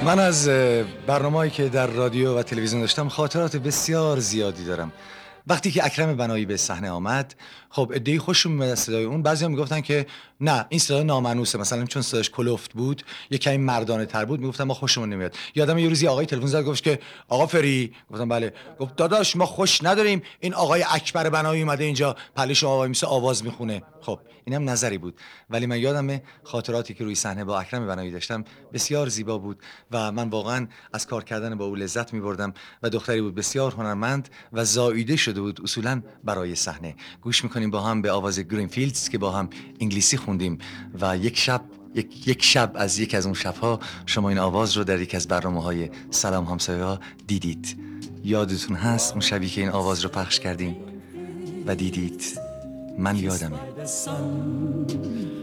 من از برنامه‌ای که در رادیو و تلویزیون داشتم خاطرات بسیار زیادی دارم. وقتی که اکرم بنایی به صحنه آمد، خب عده‌ای خوششون میاد از صدای اون، بعضیا میگفتن که نه این صدا نامانوسه، مثلا چون صداش کلفت بود، یه کمی مردانه تر بود، میگفتن ما خوشمون نمیاد. یادم یه روزی آقای تلفن زد گفت که آقا فری، گفتم بله، گفت داداش ما خوش نداریم این آقای اکبر بنایی اومده اینجا پلش آقای میسه آواز میخونه. خب اینم نظری بود، ولی من یادمه خاطراتی که روی صحنه با اکرم بنایی داشتم بسیار زیبا بود و من واقعا از کار کردن با او لذت می‌بردم و دختری بود بسیار هنرمند و زائیده شده بود اصولاً برای صحنه. گوش می‌کنیم با هم به آواز گرینفیلدز که با هم انگلیسی خوندیم و یک شب از یک از اون شب‌ها شما این آواز رو در یک از برنامه‌های سلام همسایه‌ها دیدید. یادتون هست اون شبی که این آواز رو پخش کردیم و دیدید؟ من یادمه.